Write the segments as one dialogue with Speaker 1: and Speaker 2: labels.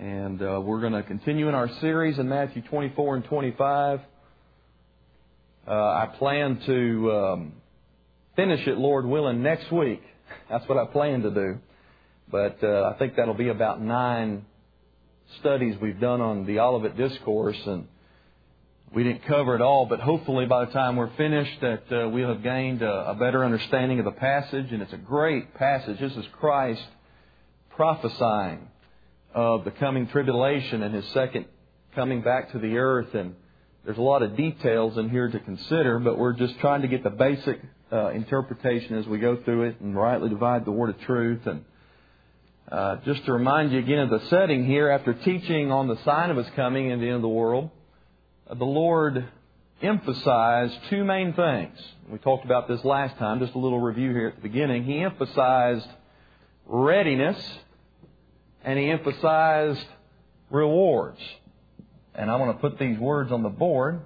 Speaker 1: And we're going to continue in our series in Matthew 24 and 25. I plan to finish it, Lord willing, next week. That's what I plan to do. But I think that'll be about 9 studies we've done on the Olivet Discourse, and we didn't cover it all, but hopefully by the time we're finished that we'll have gained a better understanding of the passage. And it's a great passage. This is Christ prophesying of the coming tribulation and His second coming back to the earth. And there's a lot of details in here to consider, but we're just trying to get the basic interpretation as we go through it and rightly divide the word of truth. And just to remind you again of the setting here, after teaching on the sign of His coming and the end of the world, the Lord emphasized 2 main things. We talked about this last time, just a little review here at the beginning. He emphasized readiness and He emphasized rewards. And I want to put these words on the board.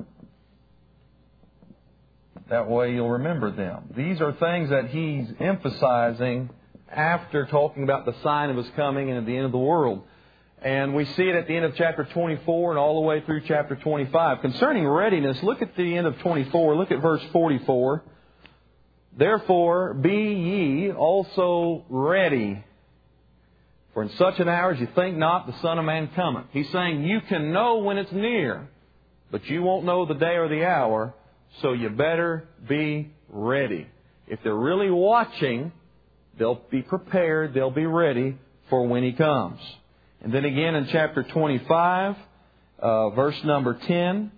Speaker 1: That way you'll remember them. These are things that He's emphasizing after talking about the sign of His coming and at the end of the world. And we see it at the end of chapter 24 and all the way through chapter 25. Concerning readiness, look at the end of 24. Look at verse 44. Therefore, be ye also ready. For in such an hour as you think not, the Son of Man cometh. He's saying you can know when it's near, but you won't know the day or the hour, so you better be ready. If they're really watching, they'll be prepared, they'll be ready for when He comes. And then again in chapter 25, verse number 10,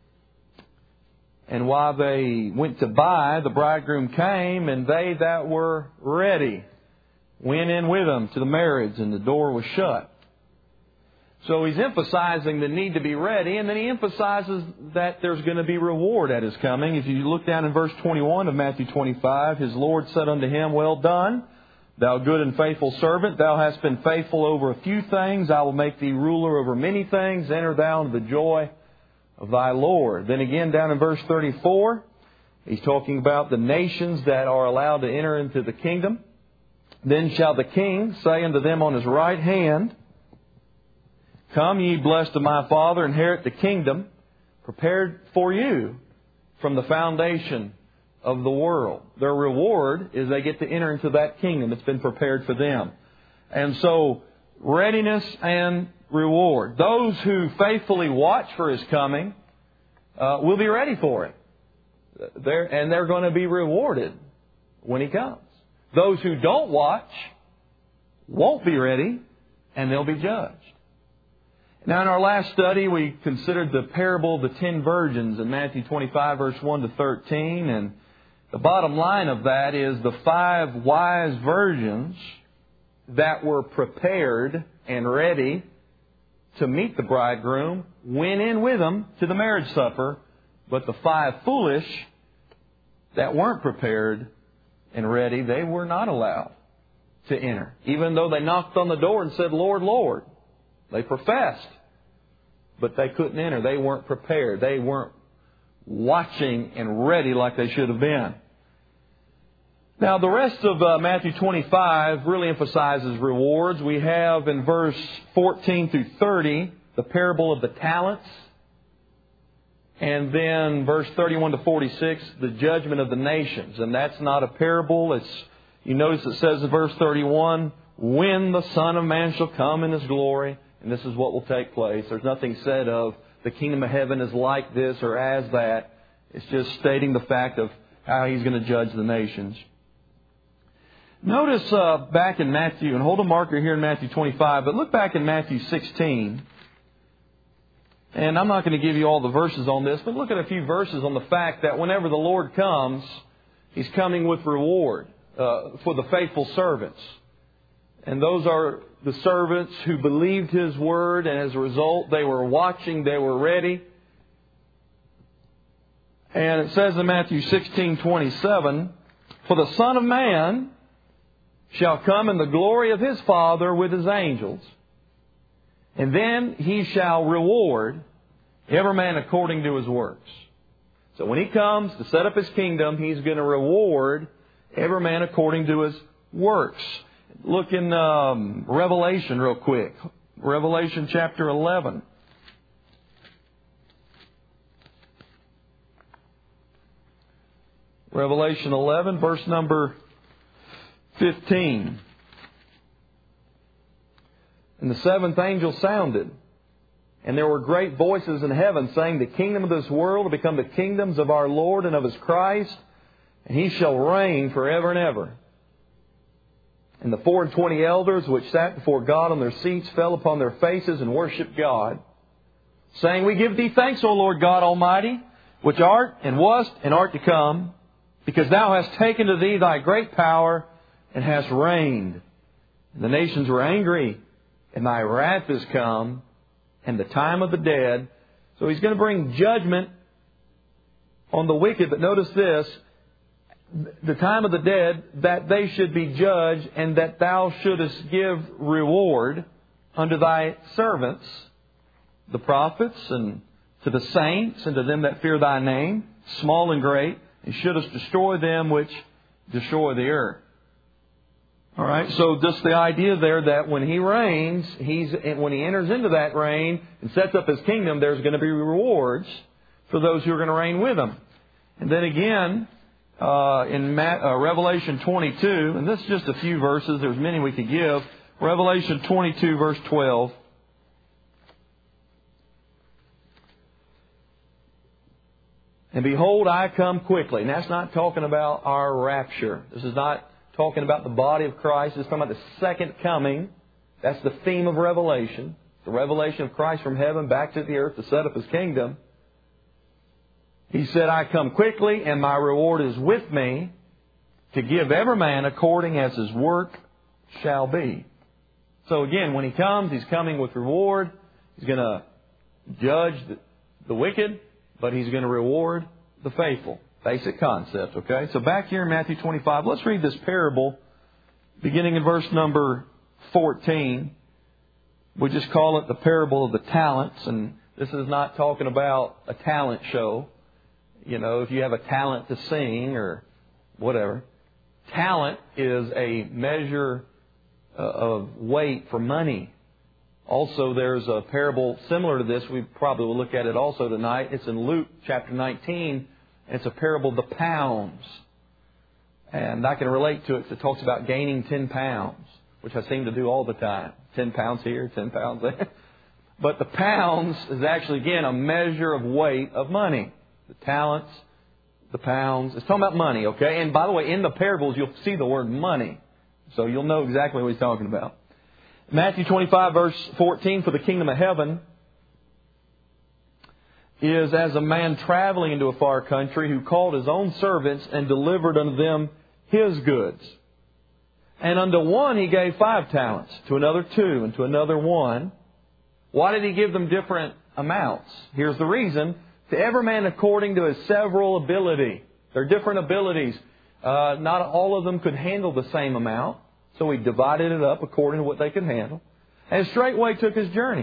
Speaker 1: and while they went to buy, the bridegroom came, and they that were ready went in with Him to the marriage, and the door was shut. So He's emphasizing the need to be ready, and then He emphasizes that there's going to be reward at His coming. If you look down in verse 21 of Matthew 25, His Lord said unto him, Well done, thou good and faithful servant. Thou hast been faithful over a few things. I will make thee ruler over many things. Enter thou into the joy of thy Lord. Then again down in verse 34, He's talking about the nations that are allowed to enter into the kingdom. Then shall the King say unto them on His right hand, Come ye blessed of my Father, inherit the kingdom prepared for you from the foundation of the world. Their reward is they get to enter into that kingdom that's been prepared for them. And so, readiness and reward. Those who faithfully watch for His coming will be ready for it. They're going to be rewarded when He comes. Those who don't watch won't be ready, and they'll be judged. Now, in our last study, we considered the parable of the 10 virgins in Matthew 25, verse 1 to 13. And the bottom line of that is the 5 wise virgins that were prepared and ready to meet the bridegroom went in with Him to the marriage supper. But the 5 foolish that weren't prepared and ready, they were not allowed to enter. Even though they knocked on the door and said, Lord, Lord. They professed, but they couldn't enter. They weren't prepared. They weren't watching and ready like they should have been. Now, the rest of Matthew 25 really emphasizes rewards. We have in verse 14 through 30 the parable of the talents. And then verse 31 to 46, the judgment of the nations. And that's not a parable. You notice it says in verse 31, when the Son of Man shall come in His glory. And this is what will take place. There's nothing said of the kingdom of heaven is like this or as that. It's just stating the fact of how He's going to judge the nations. Notice back in Matthew, and hold a marker here in Matthew 25, but look back in Matthew 16. And I'm not going to give you all the verses on this, but look at a few verses on the fact that whenever the Lord comes, He's coming with reward for the faithful servants. And those are the servants who believed His word, and as a result, they were watching, they were ready. And it says in Matthew 16:27, For the Son of Man shall come in the glory of His Father with His angels, and then He shall reward every man according to his works. So when He comes to set up His kingdom, He's going to reward every man according to his works. Look in Revelation real quick. Revelation chapter 11. Revelation 11, verse number 15. And the seventh angel sounded, and there were great voices in heaven saying, the kingdom of this world will become the kingdoms of our Lord and of His Christ, and He shall reign forever and ever. And the 24 elders which sat before God on their seats fell upon their faces and worshipped God, saying, we give Thee thanks, O Lord God Almighty, which art and wast and art to come, because Thou hast taken to Thee Thy great power and hast reigned. And the nations were angry, and Thy wrath is come, and the time of the dead. So He's going to bring judgment on the wicked. But notice this, the time of the dead, that they should be judged, and that Thou shouldest give reward unto Thy servants, the prophets, and to the saints, and to them that fear Thy name, small and great, and shouldest destroy them which destroy the earth. All right, so just the idea there that when He reigns, when He enters into that reign and sets up His kingdom, there's going to be rewards for those who are going to reign with Him. And then again, in Revelation 22, and this is just a few verses, there's many we could give. Revelation 22, verse 12. And behold, I come quickly. And that's not talking about our rapture. This is not talking about the body of Christ. It's talking about the second coming. That's the theme of Revelation. The revelation of Christ from heaven back to the earth to set up His kingdom. He said, I come quickly, and my reward is with me, to give every man according as his work shall be. So again, when He comes, He's coming with reward. He's going to judge the wicked, but He's going to reward the faithful. Basic concept, okay? So back here in Matthew 25, let's read this parable, beginning in verse number 14. We just call it the parable of the talents, and this is not talking about a talent show. You know, if you have a talent to sing or whatever. Talent is a measure of weight for money. Also, there's a parable similar to this. We probably will look at it also tonight. It's in Luke chapter 19. And it's a parable of the pounds. And I can relate to it because it talks about gaining 10 pounds, which I seem to do all the time. 10 pounds here, 10 pounds there. But the pounds is actually, again, a measure of weight of money. The talents, the pounds. It's talking about money, okay? And by the way, in the parables, you'll see the word money. So you'll know exactly what He's talking about. Matthew 25, verse 14, for the kingdom of heaven is as a man traveling into a far country who called his own servants and delivered unto them his goods. And unto one he gave 5 talents, to another 2, and to another 1. Why did He give them different amounts? Here's the reason. To every man according to his several ability. There are different abilities. Not all of them could handle the same amount. So He divided it up according to what they could handle. And straightway took his journey.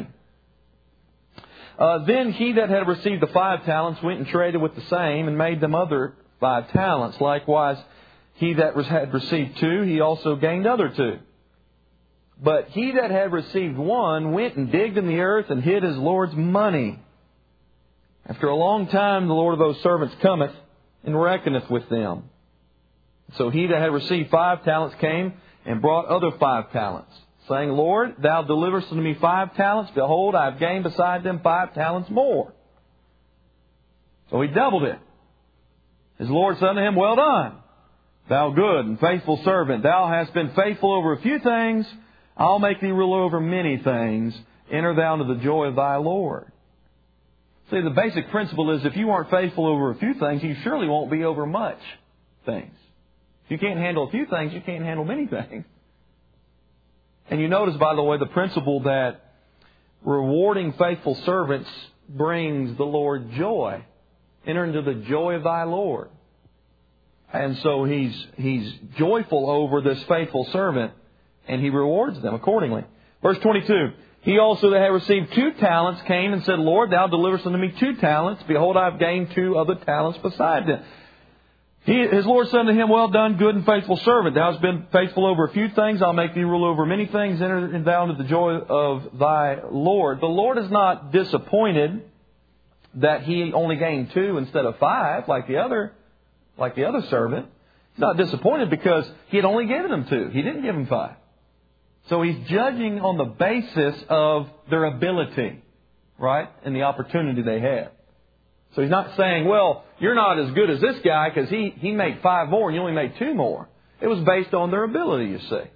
Speaker 1: Then he that had received the 5 talents went and traded with the same and made them other 5 talents. Likewise, he that had received 2, he also gained other 2. But he that had received 1 went and digged in the earth and hid his Lord's money. After a long time, the Lord of those servants cometh and reckoneth with them. So he that had received 5 talents came and brought other 5 talents, saying, Lord, Thou deliverest unto me 5 talents. Behold, I have gained beside them 5 talents more. So he doubled it. His Lord said unto him, Well done, thou good and faithful servant. Thou hast been faithful over a few things. I'll make thee ruler over many things. Enter thou into the joy of thy Lord. See, the basic principle is if you aren't faithful over a few things, you surely won't be over much things. If you can't handle a few things, you can't handle many things. And you notice, by the way, the principle that rewarding faithful servants brings the Lord joy. Enter into the joy of thy Lord. And so he's joyful over this faithful servant, and He rewards them accordingly. Verse 22, He also that had received 2 talents came and said, Lord, Thou deliverest unto me 2 talents. Behold, I have gained 2 other talents beside them. His Lord said unto him, Well done, good and faithful servant. Thou hast been faithful over a few things. I'll make thee rule over many things. Enter thou into the joy of thy Lord. The Lord is not disappointed that he only gained 2 instead of 5 like the other servant. He's not disappointed because he had only given him 2. He didn't give him 5. So he's judging on the basis of their ability, right, and the opportunity they had. So he's not saying, well, you're not as good as this guy because he made 5 more and you only made 2 more. It was based on their ability, you see.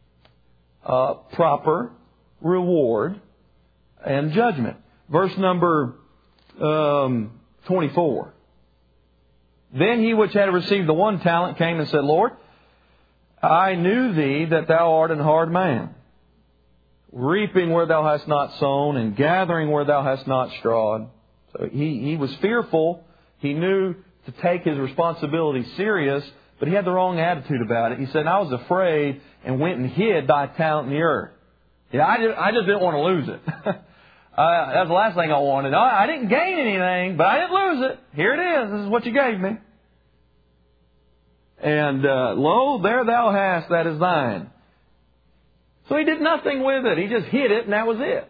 Speaker 1: Proper reward and judgment. Verse number 24. Then he which had received the 1 talent came and said, Lord, I knew thee that thou art an hard man, reaping where thou hast not sown and gathering where thou hast not strawed. So he was fearful. He knew to take his responsibility serious, but he had the wrong attitude about it. He said, I was afraid and went and hid thy talent in the earth. Yeah, I just didn't want to lose it. That's the last thing I wanted. I didn't gain anything, but I didn't lose it. Here it is. This is what you gave me. And lo, there thou hast, that is thine. So he did nothing with it. He just hid it, and that was it.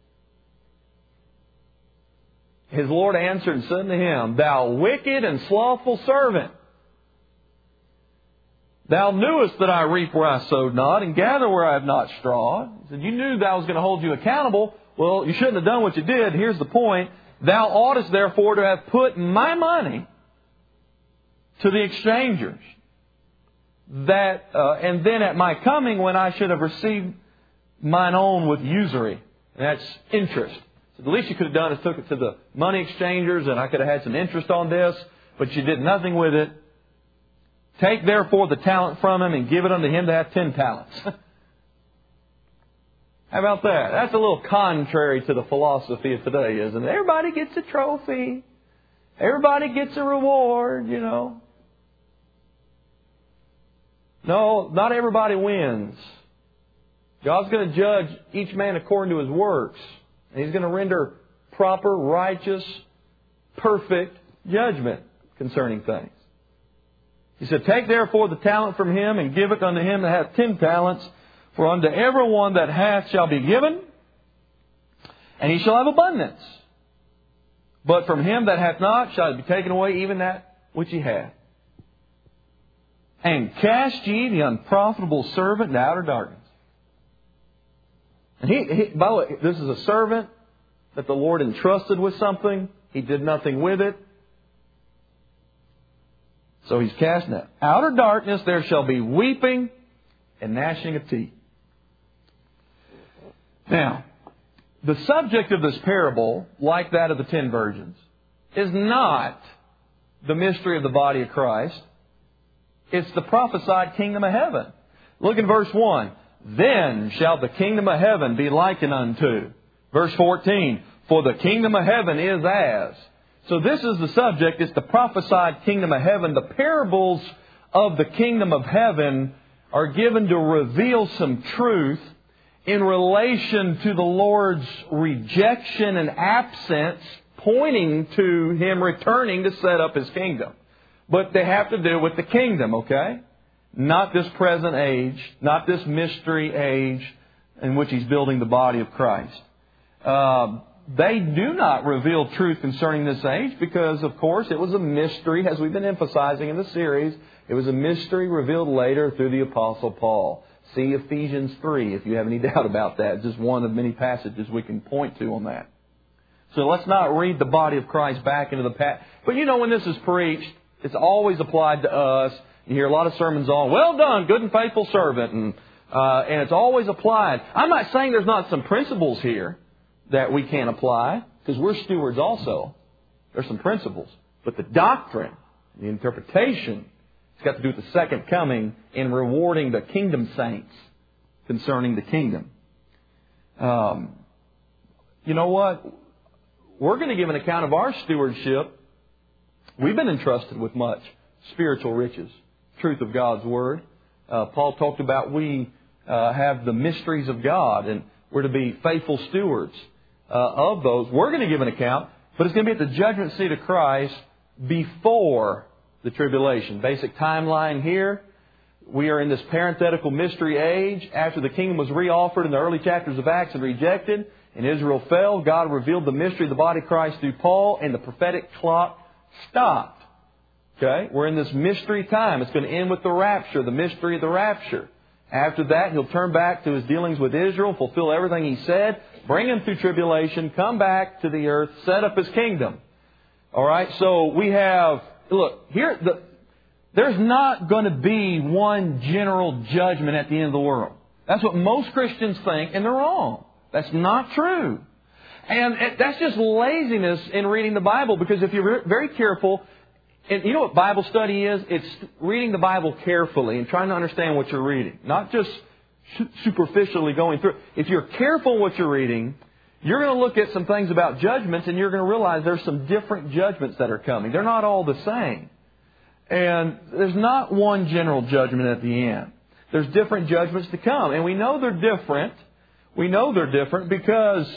Speaker 1: His Lord answered and said unto him, Thou wicked and slothful servant, thou knewest that I reap where I sowed not, and gather where I have not strawed. He said, you knew that I was going to hold you accountable. Well, you shouldn't have done what you did. Here's the point. Thou oughtest therefore to have put my money to the exchangers, and then at my coming, when I should have received mine own with usury. And that's interest. So the least you could have done is took it to the money exchangers, and I could have had some interest on this, but you did nothing with it. Take therefore the talent from him and give it unto him that hath 10 talents. How about that? That's a little contrary to the philosophy of today, isn't it? Everybody gets a trophy. Everybody gets a reward, you know. No, not everybody wins. God's going to judge each man according to his works. And He's going to render proper, righteous, perfect judgment concerning things. He said, Take therefore the talent from him and give it unto him that hath 10 talents. For unto every one that hath shall be given, and he shall have abundance. But from him that hath not shall it be taken away even that which he hath. And cast ye the unprofitable servant into outer darkness. And by the way, this is a servant that the Lord entrusted with something. He did nothing with it. So he's cast into outer darkness. There shall be weeping and gnashing of teeth. Now, the subject of this parable, like that of the 10 virgins, is not the mystery of the body of Christ. It's the prophesied kingdom of heaven. Look in verse 1. Then shall the kingdom of heaven be likened unto. Verse 14. For the kingdom of heaven is as. So this is the subject. It's the prophesied kingdom of heaven. The parables of the kingdom of heaven are given to reveal some truth in relation to the Lord's rejection and absence, pointing to Him returning to set up His kingdom. But they have to do with the kingdom, okay? Not this present age, not this mystery age in which He's building the body of Christ. They do not reveal truth concerning this age because, of course, it was a mystery, as we've been emphasizing in the series. It was a mystery revealed later through the Apostle Paul. See Ephesians 3 if you have any doubt about that. It's just one of many passages we can point to on that. So let's not read the body of Christ back into the past. But you know, when this is preached, it's always applied to us. You hear a lot of sermons on, well done, good and faithful servant. And it's always applied. I'm not saying there's not some principles here that we can apply, because we're stewards also. There's some principles. But the doctrine, the interpretation, it's got to do with the second coming in rewarding the kingdom saints concerning the kingdom. You know what? We're going to give an account of our stewardship. We've been entrusted with much spiritual riches, truth of God's Word. Paul talked about we have the mysteries of God, and we're to be faithful stewards of those. We're going to give an account, but it's going to be at the judgment seat of Christ before the tribulation. Basic timeline here. We are in this parenthetical mystery age. After the kingdom was reoffered in the early chapters of Acts and rejected, and Israel fell, God revealed the mystery of the body of Christ through Paul, and the prophetic clock stopped. Okay? We're in this mystery time. It's going to end with the rapture, the mystery of the rapture. After that, He'll turn back to His dealings with Israel, fulfill everything He said, bring them through tribulation, come back to the earth, set up His kingdom. All right? So we have, look, here, there's not going to be one general judgment at the end of the world. That's what most Christians think, and they're wrong. That's not true. And that's just laziness in reading the Bible, because if you're very careful, and you know what Bible study is? It's reading the Bible carefully and trying to understand what you're reading. Not just superficially going through. If you're careful what you're reading, you're going to look at some things about judgments, and you're going to realize there's some different judgments that are coming. They're not all the same. And there's not one general judgment at the end. There's different judgments to come. And we know they're different. We know they're different because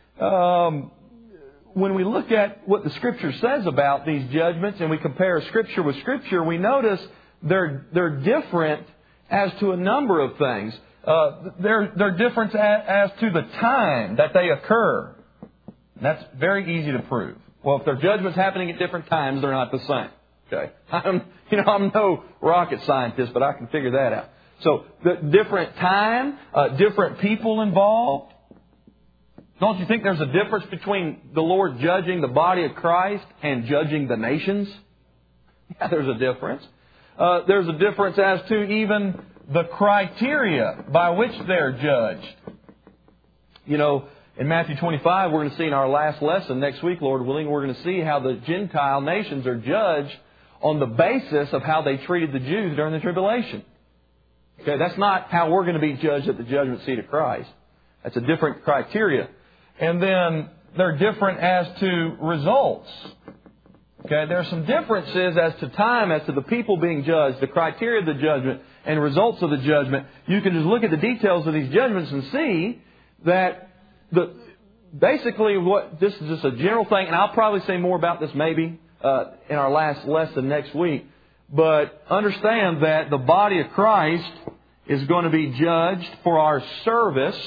Speaker 1: when we look at what the Scripture says about these judgments and we compare Scripture with Scripture, we notice they're different as to a number of things. They're different as to the time that they occur. That's very easy to prove. Well, if there are judgments happening at different times, they're not the same. Okay, I'm no rocket scientist, but I can figure that out. So, the different time, different people involved. Don't you think there's a difference between the Lord judging the body of Christ and judging the nations? Yeah, there's a difference. There's a difference as to even the criteria by which they're judged. You know, in Matthew 25, we're going to see in our last lesson next week, Lord willing, we're going to see how the Gentile nations are judged on the basis of how they treated the Jews during the tribulation. Okay, that's not how we're going to be judged at the judgment seat of Christ. That's a different criteria. And then they're different as to results. Okay, there are some differences as to time, as to the people being judged, the criteria of the judgment, and results of the judgment. You can just look at the details of these judgments and see that basically this is just a general thing, and I'll probably say more about this maybe in our last lesson next week. But understand that the body of Christ is going to be judged for our service,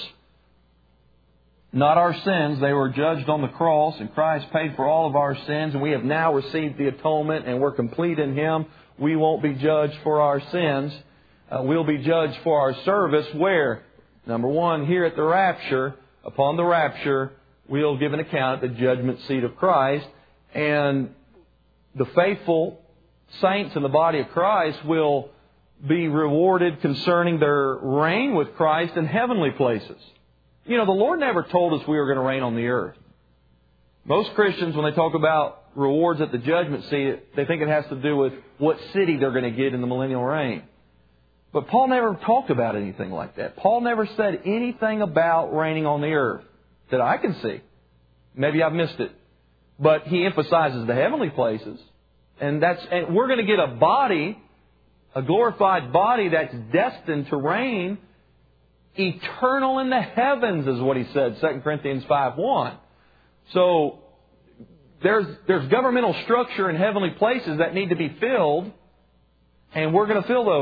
Speaker 1: not our sins. They were judged on the cross, and Christ paid for all of our sins, and we have now received the atonement, and we're complete in Him. We won't be judged for our sins. We'll be judged for our service where, number one, here at the rapture, upon the rapture, we'll give an account at the judgment seat of Christ, and the faithful saints in the body of Christ will be rewarded concerning their reign with Christ in heavenly places. You know, the Lord never told us we were going to reign on the earth. Most Christians, when they talk about rewards at the judgment seat, they think it has to do with what city they're going to get in the millennial reign. But Paul never talked about anything like that. Paul never said anything about reigning on the earth that I can see. Maybe I've missed it. But he emphasizes the heavenly places. And we're going to get a body, a glorified body that's destined to reign eternal in the heavens, is what he said, 2 Corinthians 5:1. So there's governmental structure in heavenly places that need to be filled, and we're going to fill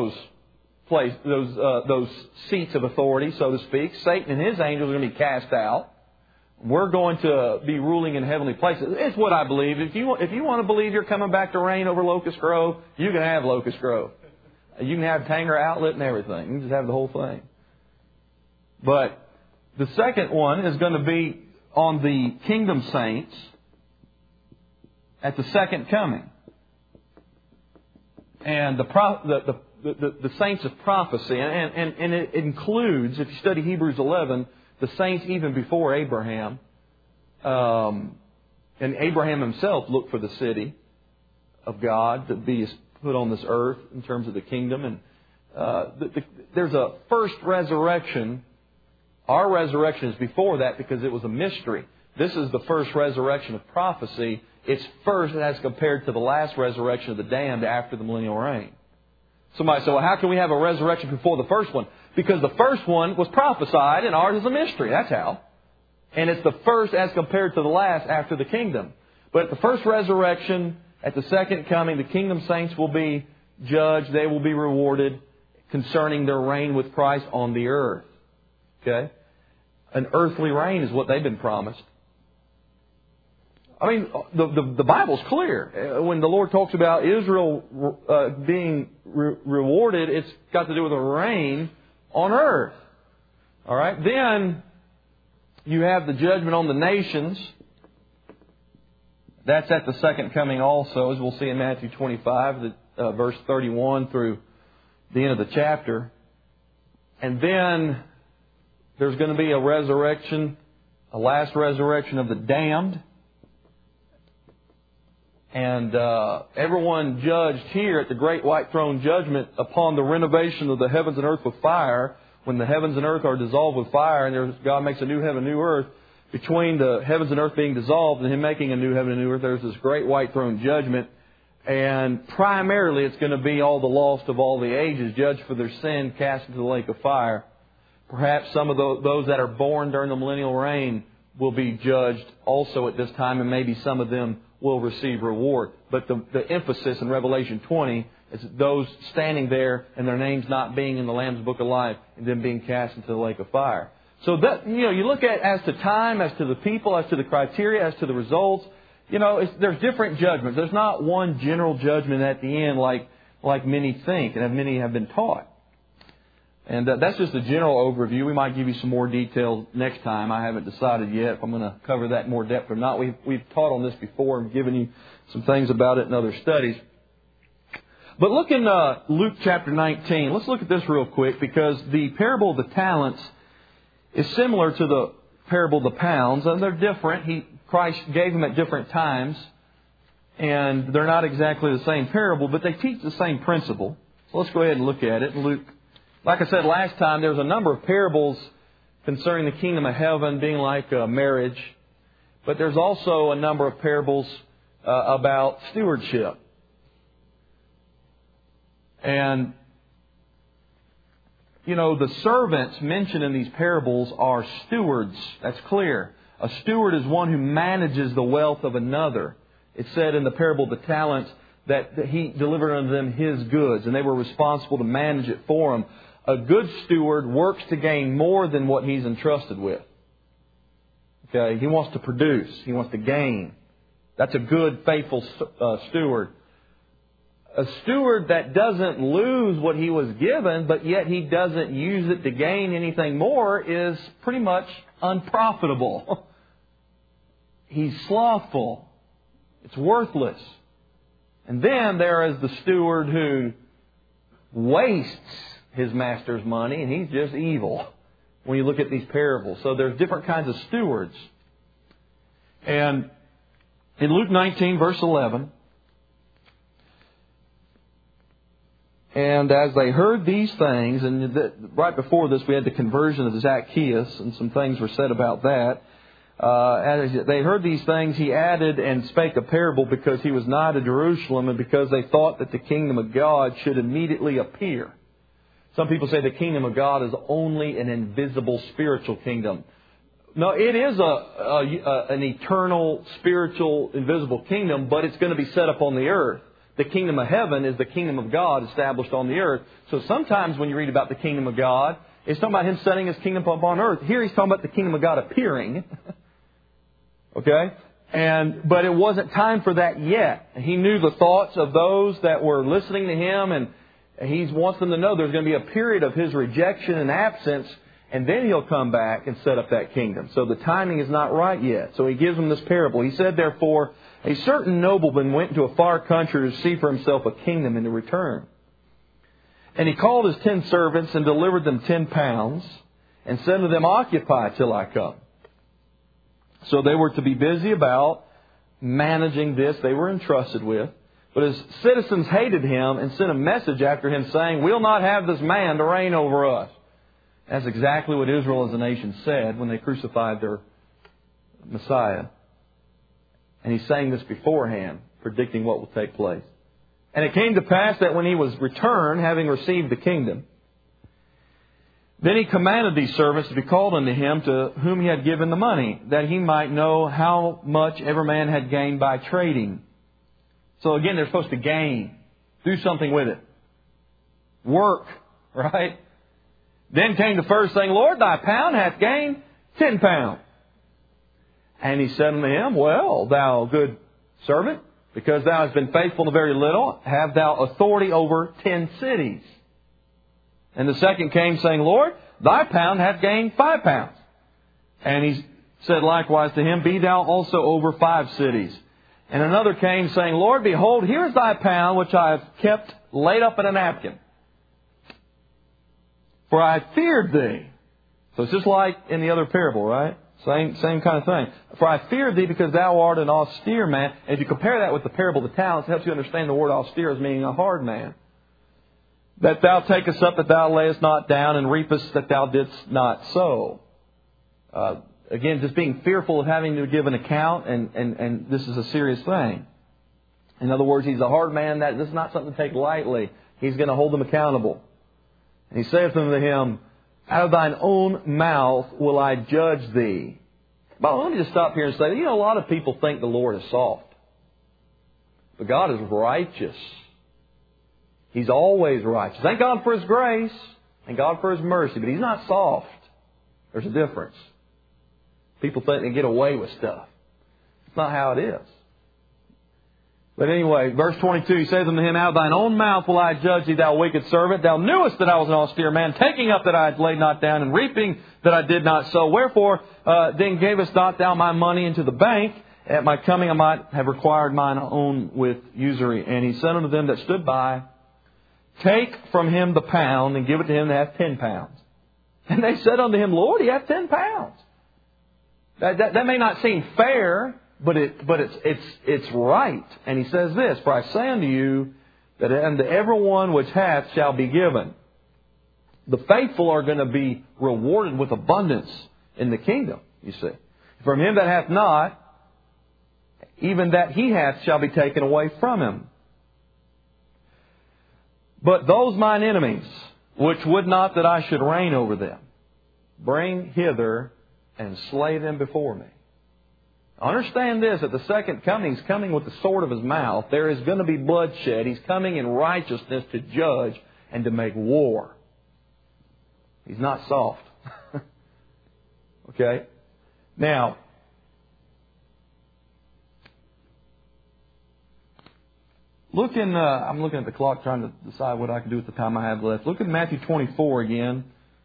Speaker 1: those seats of authority, so to speak. Satan and his angels are going to be cast out. We're going to be ruling in heavenly places. It's what I believe. If you want to believe you're coming back to reign over Locust Grove, you can have Locust Grove. You can have Tanger Outlet and everything. You can just have the whole thing. But the second one is going to be on the kingdom saints at the second coming. And the saints of prophecy, and it includes, if you study Hebrews 11, the saints even before Abraham. And Abraham himself looked for the city of God to be put on this earth in terms of the kingdom. And there's a first resurrection. Our resurrection is before that because it was a mystery. This is the first resurrection of prophecy. It's first as compared to the last resurrection of the damned after the millennial reign. Somebody said, well, how can we have a resurrection before the first one? Because the first one was prophesied and ours is a mystery. That's how. And it's the first as compared to the last after the kingdom. But at the first resurrection, At the second coming, the kingdom saints will be judged. They will be rewarded concerning their reign with Christ on the earth. Okay? An earthly reign is what they've been promised. I mean, the Bible's clear. When the Lord talks about Israel being rewarded, it's got to do with a reign on earth. All right? Then you have the judgment on the nations. That's at the second coming also, as we'll see in Matthew 25, verse 31 through the end of the chapter. And then there's going to be a resurrection, a last resurrection of the damned. And everyone judged here at the great white throne judgment upon the renovation of the heavens and earth with fire. When the heavens and earth are dissolved with fire and God makes a new heaven, new earth, between the heavens and earth being dissolved and Him making a new heaven and new earth, there's this great white throne judgment. And primarily it's going to be all the lost of all the ages, judged for their sin, cast into the lake of fire. Perhaps some of those that are born during the millennial reign will be judged also at this time, and maybe some of them will receive reward. But the emphasis in Revelation 20 is those standing there and their names not being in the Lamb's Book of Life and them being cast into the lake of fire. So that, you look at as to time, as to the people, as to the criteria, as to the results. There's different judgments. There's not one general judgment at the end like many think and many have been taught. And that's just a general overview. We might give you some more details next time. I haven't decided yet if I'm going to cover that in more depth or not. We've taught on this before and given you some things about it in other studies. But look in Luke chapter 19. Let's look at this real quick, because the parable of the talents is similar to the parable of the pounds, and they're different. Christ gave them at different times, and they're not exactly the same parable, but they teach the same principle. So let's go ahead and look at it. Luke, like I said last time, there's a number of parables concerning the kingdom of heaven being like a marriage, but there's also a number of parables about stewardship. And the servants mentioned in these parables are stewards. That's clear. A steward is one who manages the wealth of another. It said in the parable of the talents that he delivered unto them his goods, and they were responsible to manage it for him. A good steward works to gain more than what he's entrusted with. Okay, he wants to produce. He wants to gain. That's a good, faithful steward. A steward that doesn't lose what he was given, but yet he doesn't use it to gain anything more, is pretty much unprofitable. He's slothful. It's worthless. And then there is the steward who wastes his master's money, and he's just evil when you look at these parables. So there's different kinds of stewards. And in Luke 19, verse 11, and as they heard these things, and right before this we had the conversion of Zacchaeus, and some things were said about that. As they heard these things, he added and spake a parable, because he was nigh to Jerusalem, and because they thought that the kingdom of God should immediately appear. Some people say the kingdom of God is only an invisible spiritual kingdom. No, it is an eternal, spiritual, invisible kingdom, but it's going to be set up on the earth. The kingdom of heaven is the kingdom of God established on the earth. So sometimes when you read about the kingdom of God, it's talking about Him setting His kingdom up on earth. Here He's talking about the kingdom of God appearing. Okay? But it wasn't time for that yet. He knew the thoughts of those that were listening to Him, and He wants them to know there's going to be a period of His rejection and absence, and then He'll come back and set up that kingdom. So the timing is not right yet. So He gives them this parable. He said, therefore, a certain nobleman went into a far country to receive for himself a kingdom and to return. And he called his 10 servants and delivered them 10 pounds and said to them, occupy till I come. So they were to be busy about managing this they were entrusted with. But his citizens hated him and sent a message after him saying, we'll not have this man to reign over us. That's exactly what Israel as a nation said when they crucified their Messiah. And he's saying this beforehand, predicting what will take place. And it came to pass that when he was returned, having received the kingdom, then he commanded these servants to be called unto him, to whom he had given the money, that he might know how much every man had gained by trading. So again, they're supposed to gain. Do something with it. Work, right? Then came the first saying, Lord, thy pound hath gained 10 pounds. And he said unto him, Well, thou good servant, because thou hast been faithful in the very little, have thou authority over 10 cities. And the second came saying, Lord, thy pound hath gained 5 pounds. And he said likewise to him, Be thou also over 5 cities. And another came saying, Lord, behold, here is thy pound, which I have kept laid up in a napkin. For I feared thee. So it's just like in the other parable, right? Same kind of thing. For I feared thee because thou art an austere man. And if you compare that with the parable of the talents, it helps you understand the word austere as meaning a hard man. That thou takest up, that thou layest not down, and reapest, that thou didst not sow. Again, just being fearful of having to give an account, and this is a serious thing. In other words, he's a hard man. This is not something to take lightly. He's going to hold them accountable. And he saith unto him, Out of thine own mouth will I judge thee. But let me just stop here and say, a lot of people think the Lord is soft. But God is righteous. He's always righteous. Thank God for His grace. Thank God for His mercy. But He's not soft. There's a difference. People think they get away with stuff. It's not how it is. But anyway, verse 22, he says unto him, Out of thine own mouth will I judge thee, thou wicked servant. Thou knewest that I was an austere man, taking up that I had laid not down, and reaping that I did not sow. Wherefore then gavest not thou my money into the bank? At my coming I might have required mine own with usury. And he said unto them that stood by, Take from him the pound, and give it to him that hath 10 pounds. And they said unto him, Lord, he hath 10 pounds. That may not seem fair, but it's right. And he says this, For I say unto you, that unto everyone which hath shall be given. The faithful are going to be rewarded with abundance in the kingdom, you see. From him that hath not, even that he hath shall be taken away from him. But those mine enemies, which would not that I should reign over them, bring hither and slay them before me. Understand this, at the second coming, He's coming with the sword of His mouth. There is going to be bloodshed. He's coming in righteousness to judge and to make war. He's not soft. Okay? Now, I'm looking at the clock trying to decide what I can do with the time I have left. Look at Matthew 24 again.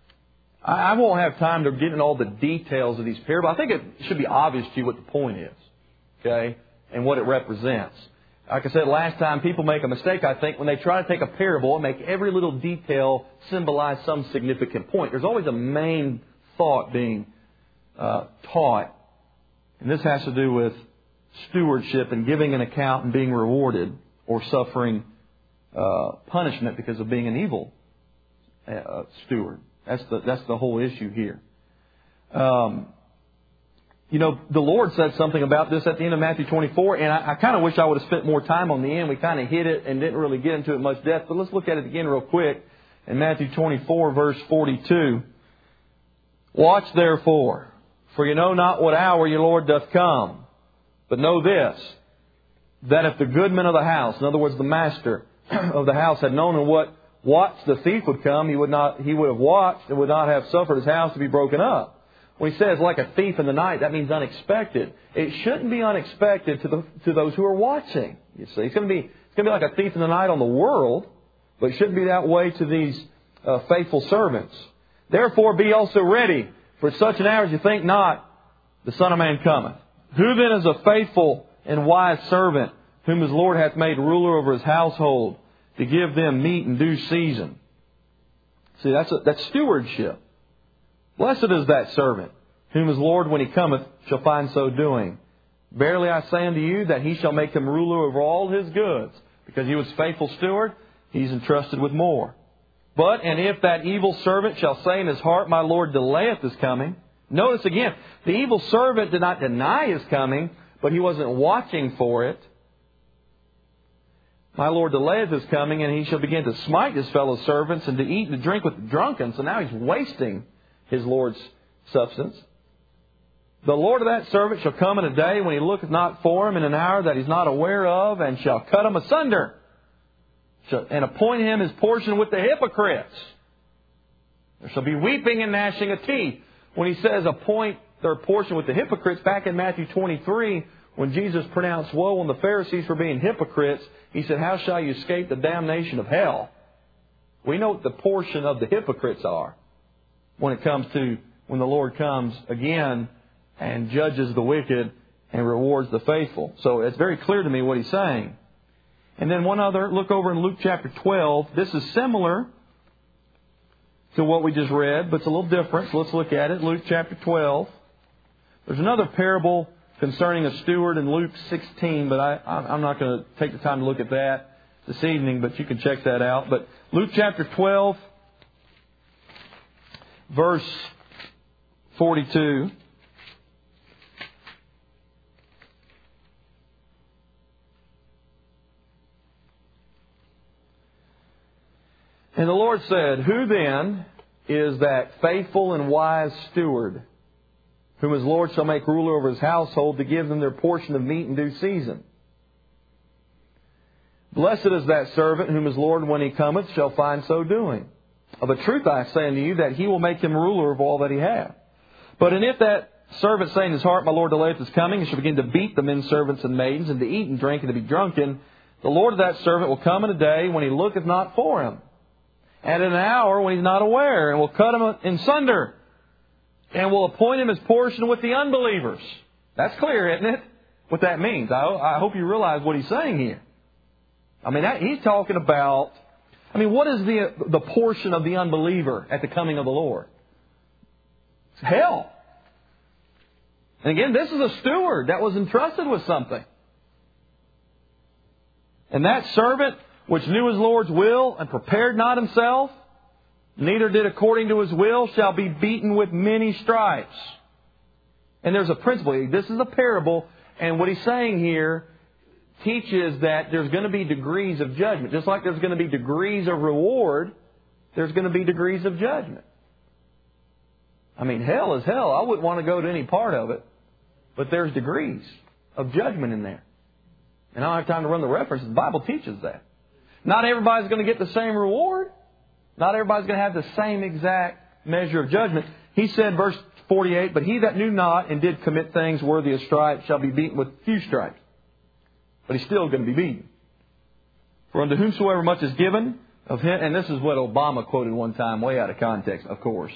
Speaker 1: I won't have time to get into all the details of these parables. I think it should be obvious to you what the point is, okay, and what it represents. Like I said last time, people make a mistake, I think, when they try to take a parable and make every little detail symbolize some significant point. There's always a main thought being taught, and this has to do with stewardship and giving an account and being rewarded or suffering punishment because of being an evil steward. That's the whole issue here. The Lord said something about this at the end of Matthew 24, and I kind of wish I would have spent more time on the end. We kind of hit it and didn't really get into it much depth, but let's look at it again real quick. In Matthew 24, verse 42, Watch therefore, for you know not what hour your Lord doth come. But know this, that if the goodman of the house, in other words, the master of the house, had known in what watch the thief would come, he would have watched and would not have suffered his house to be broken up. When he says like a thief in the night, that means unexpected. It shouldn't be unexpected to those who are watching. You see, it's going to be like a thief in the night on the world, but it shouldn't be that way to these faithful servants. Therefore, be also ready, for at such an hour as you think not, the Son of Man cometh. Who then is a faithful and wise servant, whom his Lord hath made ruler over his household, to give them meat in due season? See, that's stewardship. Blessed is that servant, whom his Lord, when he cometh, shall find so doing. Verily I say unto you, that he shall make him ruler over all his goods. Because he was faithful steward, he's entrusted with more. And if that evil servant shall say in his heart, My Lord delayeth his coming. Notice again, the evil servant did not deny his coming, but he wasn't watching for it. My Lord delayeth his coming, and he shall begin to smite his fellow servants, and to eat and to drink with the drunken. So now he's wasting his Lord's substance. The Lord of that servant shall come in a day when he looketh not for him, in an hour that he's not aware of, and shall cut him asunder, and appoint him his portion with the hypocrites. There shall be weeping and gnashing of teeth. When he says appoint their portion with the hypocrites, back in Matthew 23, when Jesus pronounced woe on the Pharisees for being hypocrites, He said, how shall you escape the damnation of hell? We know what the portion of the hypocrites are when the Lord comes again and judges the wicked and rewards the faithful. So it's very clear to me what He's saying. And then one other, look over in Luke chapter 12. This is similar to what we just read, but it's a little different. So let's look at it. Luke chapter 12. There's another parable concerning a steward in Luke 16, but I'm not going to take the time to look at that this evening, but you can check that out. But Luke chapter 12, verse 42. And the Lord said, who then is that faithful and wise steward, whom his Lord shall make ruler over his household, to give them their portion of meat in due season? Blessed is that servant whom his Lord, when he cometh, shall find so doing. Of a truth I say unto you, that he will make him ruler of all that he hath. But and if that servant say in his heart, my Lord delayeth his coming, and shall begin to beat the men servants and maidens, and to eat and drink, and to be drunken, the Lord of that servant will come in a day when he looketh not for him, and in an hour when he's not aware, and will cut him in sunder, and will appoint him his portion with the unbelievers. That's clear, isn't it? What that means. I hope you realize what he's saying here. I mean, he's talking about, what is the portion of the unbeliever at the coming of the Lord? It's hell. And again, this is a steward that was entrusted with something. And that servant which knew his Lord's will and prepared not himself, neither did according to his will, shall be beaten with many stripes. And there's a principle. This is a parable, and what he's saying here teaches that there's going to be degrees of judgment. Just like there's going to be degrees of reward, there's going to be degrees of judgment. Hell is hell. I wouldn't want to go to any part of it. But there's degrees of judgment in there. And I don't have time to run the references. The Bible teaches that. Not everybody's going to get the same reward. Not everybody's going to have the same exact measure of judgment. He said, verse 48, but he that knew not and did commit things worthy of stripes shall be beaten with few stripes. But he's still going to be beaten. For unto whomsoever much is given of him, and this is what Obama quoted one time, way out of context, of course.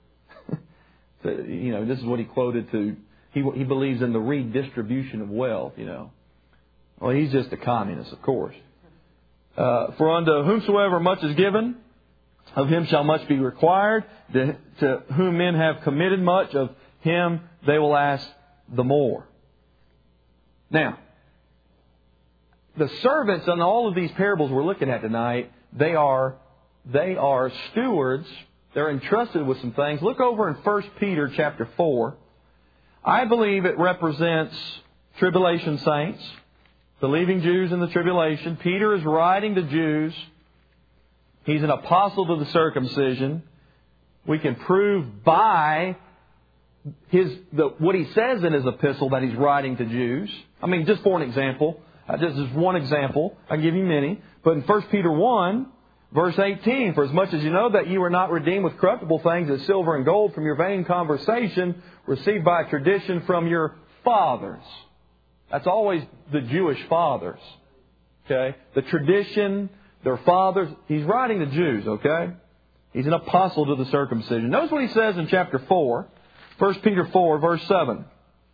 Speaker 1: This is what he quoted to. He believes in the redistribution of wealth, Well, he's just a communist, of course. For unto whomsoever much is given, of him shall much be required. To whom men have committed much, of him they will ask the more. Now, the servants in all of these parables we're looking at tonight, they are stewards. They're entrusted with some things. Look over in 1 Peter chapter 4. I believe it represents tribulation saints, believing Jews in the tribulation. Peter is writing to Jews. He's an apostle to the circumcision. We can prove by what he says in his epistle that he's writing to Jews. Just for an example, just as one example, I can give you many. But in 1 Peter 1, verse 18, for as much as you know that you were not redeemed with corruptible things as silver and gold from your vain conversation received by tradition from your fathers. That's always the Jewish fathers. Okay? The tradition, their fathers. He's writing to Jews, okay? He's an apostle to the circumcision. Notice what he says in chapter 4, 1 Peter 4, verse 7.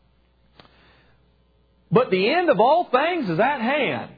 Speaker 1: But the end of all things is at hand.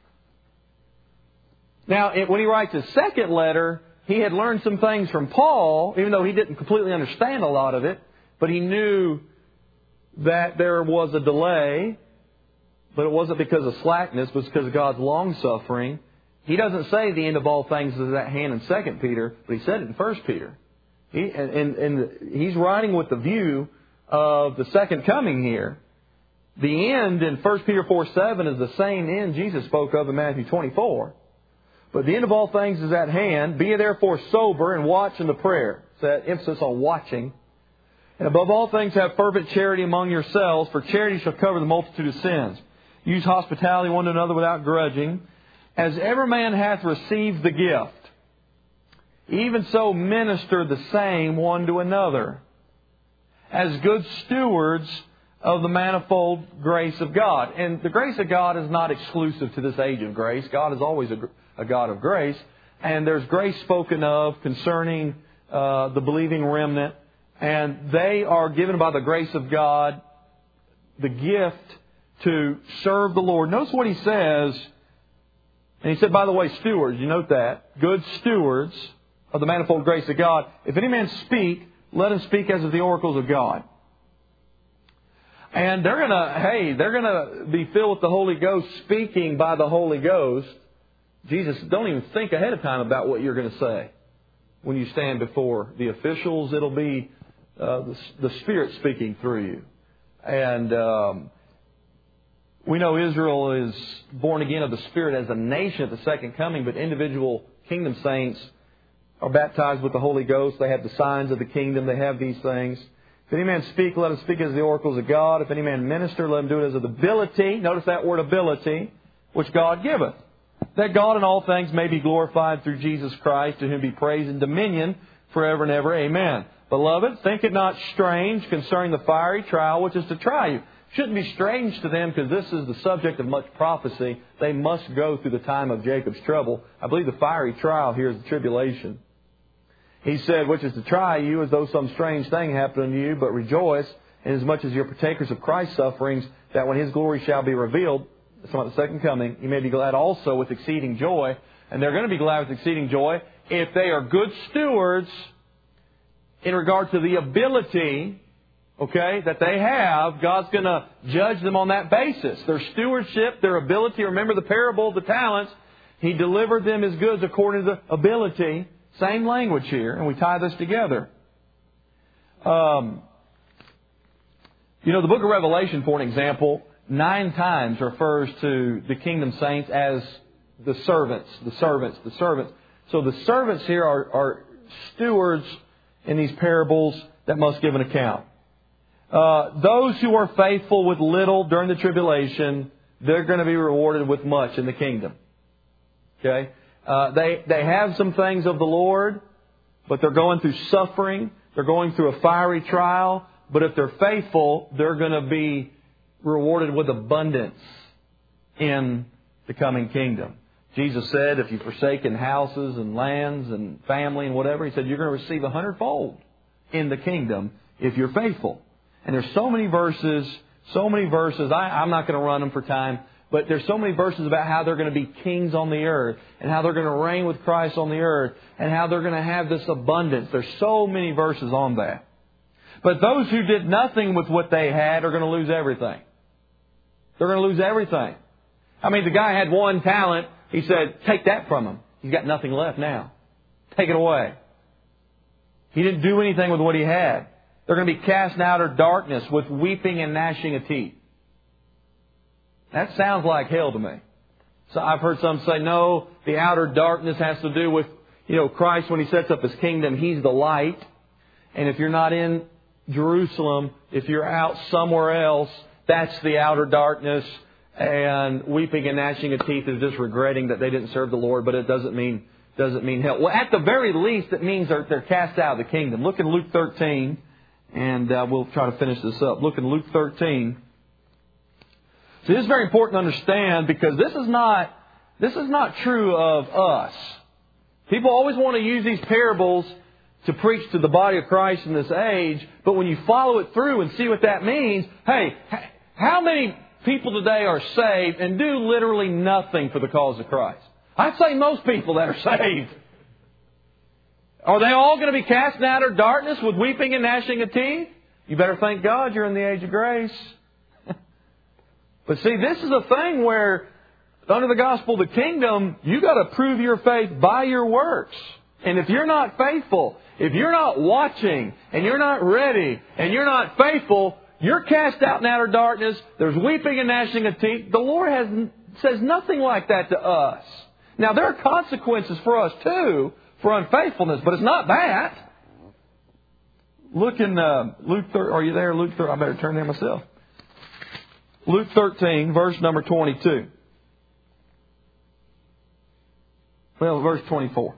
Speaker 1: Now, when he writes his second letter, he had learned some things from Paul, even though he didn't completely understand a lot of it. But he knew that there was a delay. But it wasn't because of slackness, it was because of God's long-suffering. He doesn't say the end of all things is at hand in 2 Peter, but he said it in 1 Peter. He's writing with the view of the second coming here. The end in 1 Peter 4:7 is the same end Jesus spoke of in Matthew 24. But the end of all things is at hand. Be ye therefore sober and watch in the prayer. So that emphasis on watching. And above all things, have fervent charity among yourselves, for charity shall cover the multitude of sins. Use hospitality one to another without grudging. As every man hath received the gift, even so minister the same one to another, as good stewards of the manifold grace of God. And the grace of God is not exclusive to this age of grace. God is always a God of grace. And there's grace spoken of concerning the believing remnant. And they are given by the grace of God the gift to serve the Lord. Notice what He says. And He said, by the way, stewards, you note that. Good stewards of the manifold grace of God. If any man speak, let him speak as of the oracles of God. And they're going to be filled with the Holy Ghost, speaking by the Holy Ghost. Jesus, don't even think ahead of time about what you're going to say. When you stand before the officials, it'll be the Spirit speaking through you. And we know Israel is born again of the Spirit as a nation at the second coming, but individual kingdom saints are baptized with the Holy Ghost. They have the signs of the kingdom. They have these things. If any man speak, let him speak as the oracles of God. If any man minister, let him do it as of the ability. Notice that word ability, which God giveth. That God in all things may be glorified through Jesus Christ, to whom be praise and dominion forever and ever. Amen. Beloved, think it not strange concerning the fiery trial which is to try you. Shouldn't be strange to them, because this is the subject of much prophecy. They must go through the time of Jacob's trouble. I believe the fiery trial here is the tribulation. He said, which is to try you as though some strange thing happened unto you, but rejoice inasmuch as you're partakers of Christ's sufferings, that when His glory shall be revealed, that's about the second coming, you may be glad also with exceeding joy. And they're going to be glad with exceeding joy if they are good stewards in regard to the ability, okay, that they have. God's going to judge them on that basis. Their stewardship, their ability. Remember the parable of the talents. He delivered them His goods according to the ability. Same language here, and we tie this together. The book of Revelation, for an example, 9 times refers to the kingdom saints as the servants. So the servants here are stewards in these parables that must give an account. Those who are faithful with little during the tribulation, they're going to be rewarded with much in the kingdom. Okay? They have some things of the Lord, but they're going through suffering. They're going through a fiery trial. But if they're faithful, they're going to be rewarded with abundance in the coming kingdom. Jesus said, if you've forsaken houses and lands and family and whatever, He said, you're going to receive 100-fold in the kingdom if you're faithful. And there's so many verses. I'm not going to run them for time. But there's so many verses about how they're going to be kings on the earth, and how they're going to reign with Christ on the earth, and how they're going to have this abundance. There's so many verses on that. But those who did nothing with what they had are going to lose everything. They're going to lose everything. I mean, the guy had 1 talent. He said, take that from him. He's got nothing left now. Take it away. He didn't do anything with what he had. They're going to be cast in outer darkness with weeping and gnashing of teeth. That sounds like hell to me. So I've heard some say, no, the outer darkness has to do with, Christ when He sets up His kingdom, He's the light. And if you're not in Jerusalem, if you're out somewhere else, that's the outer darkness. And weeping and gnashing of teeth is just regretting that they didn't serve the Lord, but it doesn't mean hell. Well, at the very least, it means they're cast out of the kingdom. Look in Luke 13, and we'll try to finish this up. Look in Luke 13. See, this is very important to understand, because this is not true of us. People always want to use these parables to preach to the body of Christ in this age, but when you follow it through and see what that means, hey, how many people today are saved and do literally nothing for the cause of Christ? I'd say most people that are saved. Are they all going to be cast in outer darkness with weeping and gnashing of teeth? You better thank God you're in the age of grace. But see, this is a thing where, under the gospel of the kingdom, you got to prove your faith by your works. And if you're not faithful, if you're not watching, and you're not ready, and you're not faithful, you're cast out in outer darkness. There's weeping and gnashing of teeth. The Lord says nothing like that to us. Now, there are consequences for us too for unfaithfulness, but it's not that. Look in Luke 13. Are you there, Luke 13? I better turn there myself. Luke 13, verse number 22. Well, verse 24.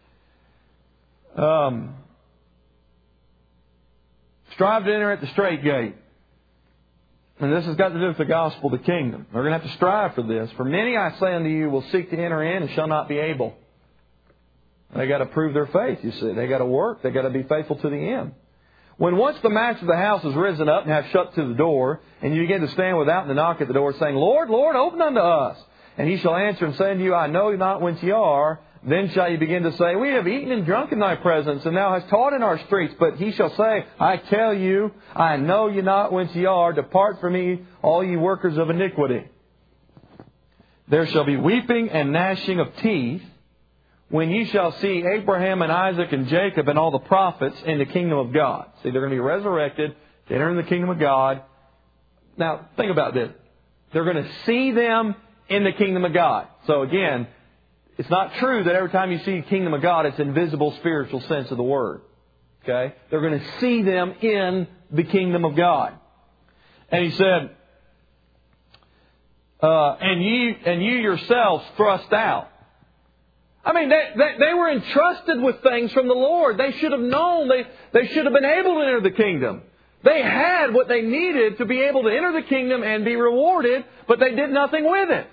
Speaker 1: Strive to enter at the strait gate. And this has got to do with the gospel of the kingdom. We're going to have to strive for this. For many, I say unto you, will seek to enter in and shall not be able. They got to prove their faith, you see. They got to work. They got to be faithful to the end. When once the master of the house has risen up and hath shut to the door, and you begin to stand without and to knock at the door, saying, Lord, Lord, open unto us. And he shall answer and say unto you, I know not whence ye are. Then shall you begin to say, we have eaten and drunk in thy presence, and thou hast taught in our streets. But he shall say, I tell you, I know you not whence ye are. Depart from me, all ye workers of iniquity. There shall be weeping and gnashing of teeth, when ye shall see Abraham and Isaac and Jacob and all the prophets in the kingdom of God. See, they're going to be resurrected to enter in the kingdom of God. Now, think about this. They're going to see them in the kingdom of God. So again, it's not true that every time you see the kingdom of God, it's in visible spiritual sense of the word. Okay? They're going to see them in the kingdom of God. And he said, and you yourselves thrust out. I mean, they were entrusted with things from the Lord. They should have known. They should have been able to enter the kingdom. They had what they needed to be able to enter the kingdom and be rewarded, but they did nothing with it.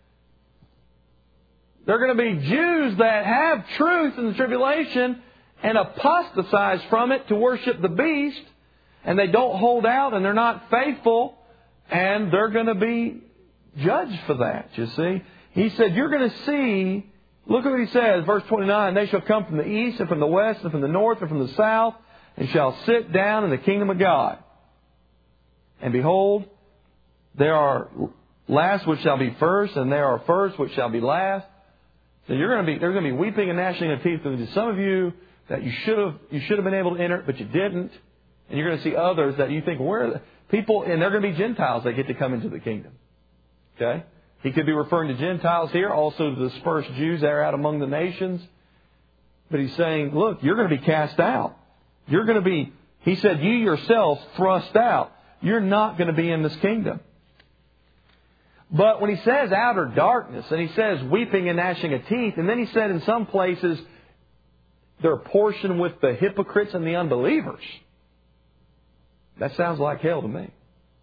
Speaker 1: They're going to be Jews that have truth in the tribulation and apostatize from it to worship the beast, and they don't hold out and they're not faithful, and they're going to be judged for that, you see. He said, you're going to see, look at what he says, verse 29, they shall come from the east and from the west and from the north and from the south, and shall sit down in the kingdom of God. And behold, there are last which shall be first, and there are first which shall be last. So there's going to be weeping and gnashing of teeth. There's some of you that you should have been able to enter, but you didn't. And you're going to see others that you think, where are the people? And they're going to be Gentiles that get to come into the kingdom. Okay? He could be referring to Gentiles here, also to the dispersed Jews that are out among the nations. But he's saying, look, you're going to be cast out. You're going to be, he said, you yourselves thrust out. You're not going to be in this kingdom. But when he says outer darkness, and he says weeping and gnashing of teeth, and then he said in some places they're portioned with the hypocrites and the unbelievers. That sounds like hell to me.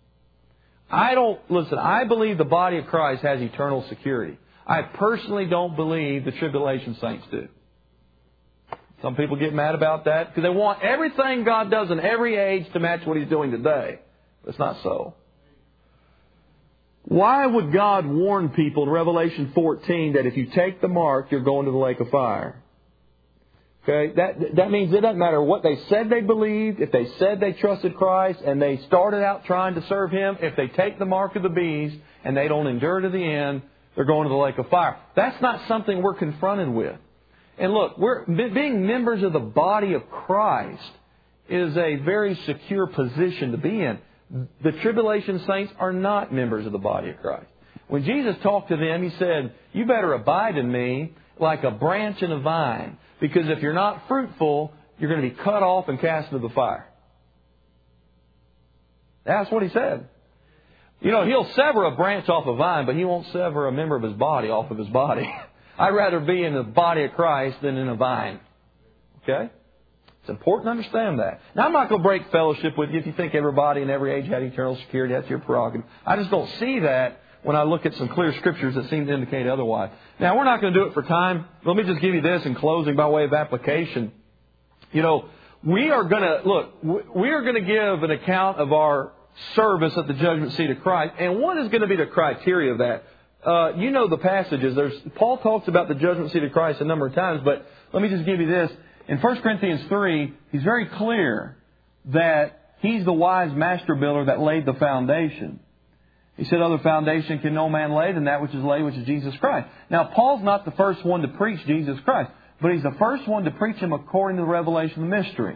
Speaker 1: I believe the body of Christ has eternal security. I personally don't believe the tribulation saints do. Some people get mad about that because they want everything God does in every age to match what He's doing today. It's not so. Why would God warn people in Revelation 14 that if you take the mark, you're going to the lake of fire? Okay, that means it doesn't matter what they said they believed, if they said they trusted Christ and they started out trying to serve Him, if they take the mark of the beast and they don't endure to the end, they're going to the lake of fire. That's not something we're confronted with. And look, being members of the body of Christ is a very secure position to be in. The tribulation saints are not members of the body of Christ. When Jesus talked to them, He said, you better abide in me like a branch in a vine. Because if you're not fruitful, you're going to be cut off and cast into the fire. That's what He said. You know, He'll sever a branch off a vine, but He won't sever a member of His body off of His body. I'd rather be in the body of Christ than in a vine. Okay? It's important to understand that. Now, I'm not going to break fellowship with you if you think everybody in every age had eternal security. That's your prerogative. I just don't see that when I look at some clear scriptures that seem to indicate otherwise. Now, we're not going to do it for time. Let me just give you this in closing by way of application. You know, we are going to give an account of our service at the judgment seat of Christ. And what is going to be the criteria of that? You know the passages. Paul talks about the judgment seat of Christ a number of times, but let me just give you this. In 1 Corinthians 3, he's very clear that He's the wise master builder that laid the foundation. He said, other foundation can no man lay than that which is laid, which is Jesus Christ. Now, Paul's not the first one to preach Jesus Christ, but he's the first one to preach Him according to the revelation of the mystery.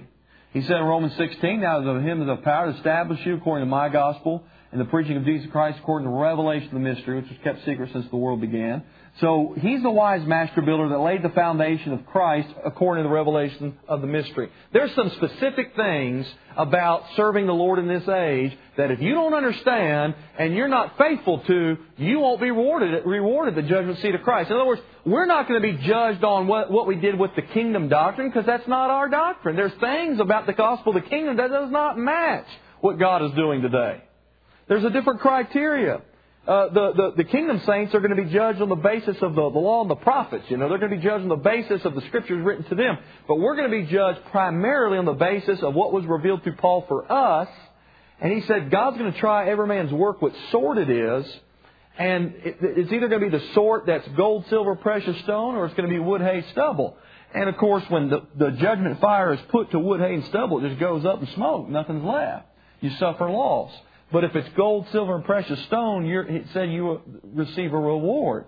Speaker 2: He said in Romans 16, now of Him is the power to establish you according to my gospel and the preaching of Jesus Christ according to the revelation of the mystery, which was kept secret since the world began. So He's the wise master builder that laid the foundation of Christ according to the revelation of the mystery. There's some specific things about serving the Lord in this age that if you don't understand and you're not faithful to, you won't be rewarded at the judgment seat of Christ. In other words, we're not going to be judged on what we did with the kingdom doctrine because that's not our doctrine. There's things about the gospel of the kingdom that does not match what God is doing today. There's a different criteria. The kingdom saints are going to be judged on the basis of the law and the prophets. They're going to be judged on the basis of the scriptures written to them. But we're going to be judged primarily on the basis of what was revealed through Paul for us. And he said God's going to try every man's work what sort it is. And it's either going to be the sort that's gold, silver, precious stone, or it's going to be wood, hay, stubble. And of course, when the judgment fire is put to wood, hay, and stubble, it just goes up in smoke. Nothing's left. You suffer loss. But if it's gold, silver, and precious stone, it said you receive a reward.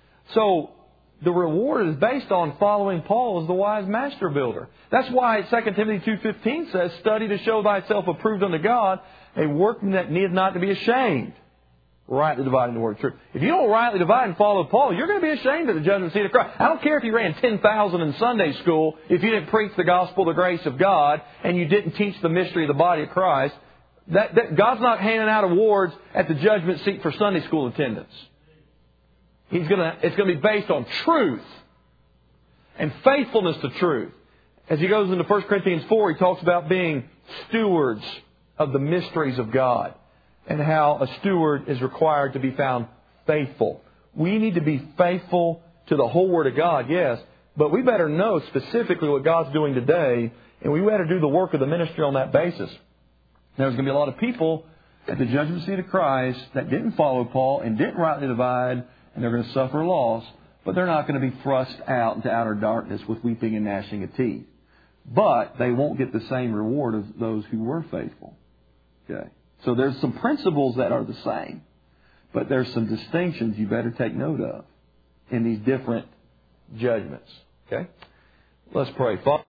Speaker 2: So the reward is based on following Paul as the wise master builder. That's why 2 Timothy 2:15 says, study to show thyself approved unto God, a workman that needeth not to be ashamed, rightly dividing the word of truth. If you don't rightly divide and follow Paul, you're going to be ashamed at the judgment seat of Christ. I don't care if you ran 10,000 in Sunday school, if you didn't preach the gospel, the grace of God, and you didn't teach the mystery of the body of Christ. That God's not handing out awards at the judgment seat for Sunday school attendance. It's going to be based on truth and faithfulness to truth. As he goes into 1 Corinthians 4, he talks about being stewards of the mysteries of God and how a steward is required to be found faithful. We need to be faithful to the whole Word of God, yes, but we better know specifically what God's doing today, and we better do the work of the ministry on that basis. There's going to be a lot of people at the judgment seat of Christ that didn't follow Paul and didn't rightly divide, and they're going to suffer loss, but they're not going to be thrust out into outer darkness with weeping and gnashing of teeth. But they won't get the same reward as those who were faithful. Okay. So there's some principles that are the same, but there's some distinctions you better take note of in these different judgments. Okay? Let's pray. Father,